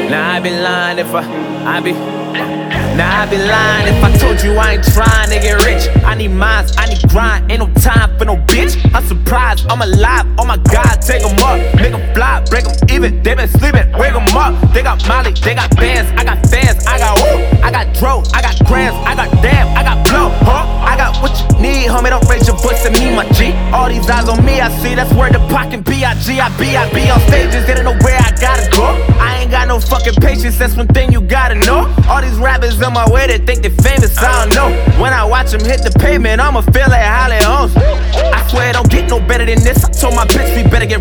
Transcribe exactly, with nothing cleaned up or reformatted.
Nah, I be lying if I, I be. Nah, I be lying if I told you I ain't trying to get rich. I need minds, I need grind, ain't no time for no bitch. I'm surprised, I'm alive, oh my God, take them up. Make them fly, break them even, they been sleeping, wake them up. They got Molly, they got bands, I got fans, I got woo. I got dro, I got grams, I got damn, I got blow, huh? I got what you need, homie, don't raise your voice to me, my G. All these eyes on me, I see, that's where the pocket B I G I B, I be on stages, they don't know where I gotta go. I ain't got no fucking patience, that's one thing you gotta know. All these rappers on my way, they think they famous, I don't know. When I watch them hit the pavement, I'ma feel like Holly Holmes. I swear it don't get no better than this. I told my bitch we better get